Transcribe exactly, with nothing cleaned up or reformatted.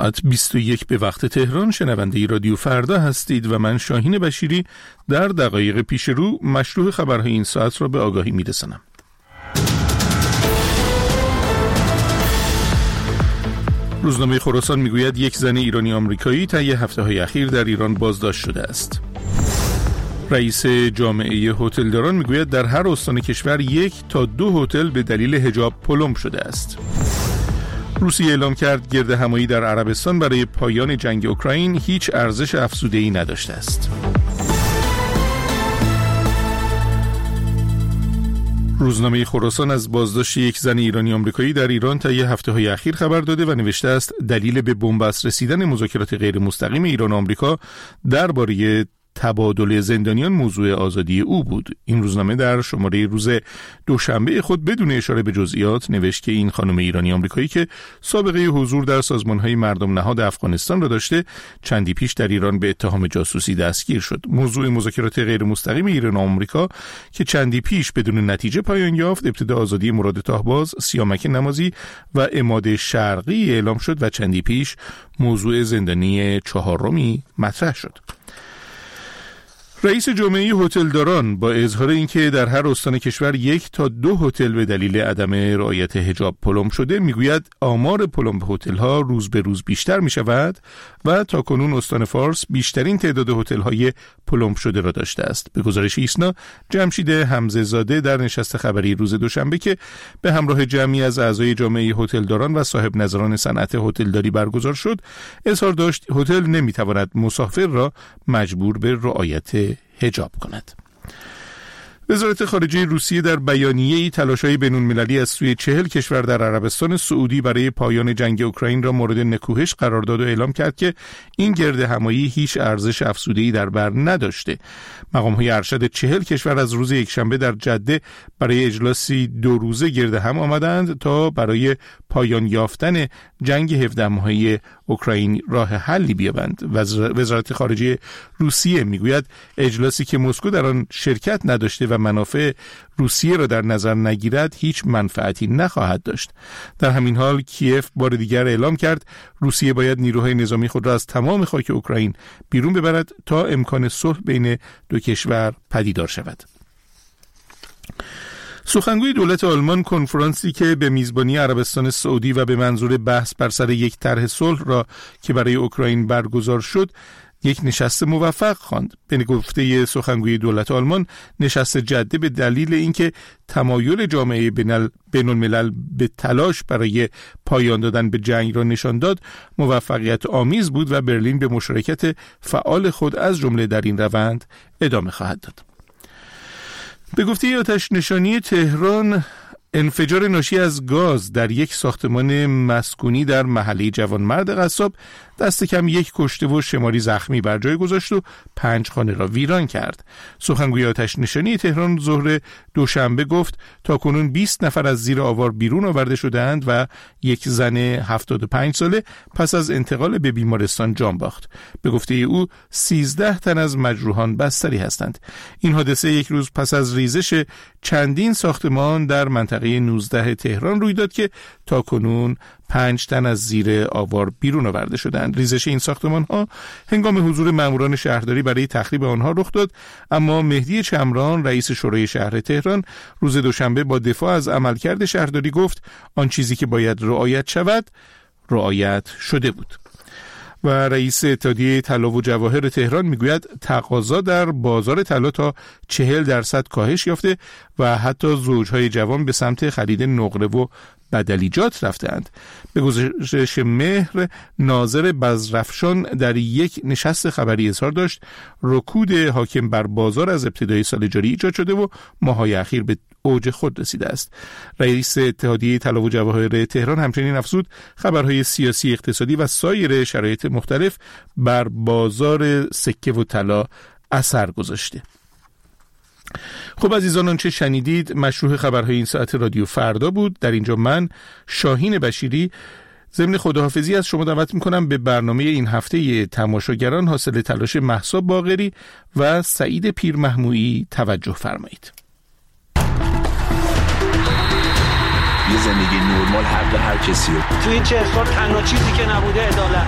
ساعت بیست و یک به وقت تهران شنونده رادیو فردا هستید و من شاهین بشیری در دقایق پیش رو مشروع خبرهای این ساعت را به آگاهی میرسانم. روزنامه خراسان میگوید یک زن ایرانی آمریکایی طی هفته‌های اخیر در ایران بازداشت شده است. رئیس جامعه هتلداران میگوید در هر استان کشور یک تا دو هتل به دلیل حجاب پلم شده است. روسیه اعلام کرد گردهمایی در عربستان برای پایان جنگ اوکراین هیچ ارزش افزوده‌ای نداشته است. روزنامه خراسان از بازداشت یک زن ایرانی آمریکایی در ایران طی هفته‌های اخیر خبر داده و نوشته است دلیل به بنبست رسیدن مذاکرات غیر مستقیم ایران و آمریکا درباره تبادل زندانیان موضوع آزادی او بود. این روزنامه در شماره روز دوشنبه خود بدون اشاره به جزئیات نوشت که این خانم ایرانی آمریکایی که سابقه حضور در سازمان‌های مردم نهاد افغانستان را داشته چندی پیش در ایران به اتهام جاسوسی دستگیر شد. موضوع مذاکرات غیر مستقیم ایران و آمریکا که چندی پیش بدون نتیجه پایان یافت، ابتدا آزادی مراد طاهباز، سیامک نمازی و عماد شرقی اعلام شد و چندی پیش موضوع زندانی چهارمی مطرح شد. رئیس جامعه هتلداران با اظهار اینکه در هر استان کشور یک تا دو هتل به دلیل عدم رعایت حجاب پلم شده میگوید آمار پلم به هتل‌ها روز به روز بیشتر می شود و تاکنون استان فارس بیشترین تعداد هتل‌های پلم شده را داشته است. به گزارش ایسنا، جمشید حمزه زاده در نشست خبری روز دوشنبه که به همراه جمعی از اعضای جامعه هتلداران و صاحب نظران صنعت هتلداری برگزار شد، اظهار داشت هتل نمیتواند مسافر را مجبور به رعایت حجاب کند. وزارت خارجه روسیه در بیانیه‌ای تلاش‌های بین‌المللی از سوی چهل کشور در عربستان سعودی برای پایان جنگ اوکراین را مورد نکوهش قرار داد و اعلام کرد که این گردهمایی هیچ ارزش افزوده‌ای در بر نداشته. مقام‌های ارشد چهل کشور از روز یکشنبه در جده برای اجلاسی دو روزه گردهم آمدند تا برای پایان یافتن جنگ هفده ماهه اوکراین راه حلی بیابند. وزارت خارجه روسیه میگوید اجلاسی که مسکو در آن شرکت نداشته و منافع روسیه را در نظر نگیرد هیچ منفعتی نخواهد داشت. در همین حال کیف بار دیگر اعلام کرد روسیه باید نیروهای نظامی خود را از تمام خاک اوکراین بیرون ببرد تا امکان صلح بین دو کشور پدیدار شود. سخنگوی دولت آلمان کنفرانسی که به میزبانی عربستان سعودی و به منظور بحث بر سر یک طرح صلح را که برای اوکراین برگزار شد یک نشست موفق خواند. به گفته سخنگوی دولت آلمان، نشست جده به دلیل اینکه تمایل جامعه بین‌الملل به تلاش برای پایان دادن به جنگ را نشان داد، موفقیت آمیز بود و برلین به مشارکت فعال خود از جمله در این روند ادامه خواهد داد. به گفته آتش نشانی تهران، انفجار ناشی از گاز در یک ساختمان مسکونی در محله جوانمرد قصاب دست کم یک کشته و شماری زخمی بر جای گذاشت و پنج خانه را ویران کرد. سخنگوی آتش نشانی تهران ظهر دوشنبه گفت تاکنون بیست نفر از زیر آوار بیرون آورده شده‌اند و یک زن هفتاد و پنج ساله پس از انتقال به بیمارستان جان باخت. به گفته او سیزده تن از مجروحان بستری هستند. این حادثه یک روز پس از ریزش چندین ساختمان در منطقه نوزده تهران روی داد که تاکنون پنج تن از زیر آوار بیرون آورده شدند. ریزش این ساختمان ها هنگام حضور ماموران شهرداری برای تخریب آنها رخ داد، اما مهدی چمران رئیس شورای شهر تهران روز دوشنبه با دفاع از عملکرد شهرداری گفت آن چیزی که باید رعایت شود رعایت شده بود. و رئیس اتحادیه طلا و جواهر تهران میگوید تقاضا در بازار طلا تا چهل درصد کاهش یافته و حتی زوجهای جوان به سمت خرید نقره و بدلیجات رفتند. به گزارش مهر، ناظر بزرافشان در یک نشست خبری اظهار داشت رکود حاکم بر بازار از ابتدای سال جاری ایجاد شده و ماه‌های اخیر به اوج خود رسیده است. رئیس اتحادیه طلا و جواهر تهران همچنین افزود خبرهای سیاسی، اقتصادی و سایر شرایط مختلف بر بازار سکه و طلا اثر گذاشته. خب عزیزان، آنچه شنیدید مشروع خبرهای این ساعت رادیو فردا بود. در اینجا من شاهین بشیری ضمن خداحافظی از شما دعوت میکنم به برنامه این هفته تماشاگران حاصل تلاش مهسا باقری و سعید پیرمحمودی توجه فرمایید. یه زندگی نرمال حق هر کسی. توی این چهل سال تنها چیزی که نبوده عدالت.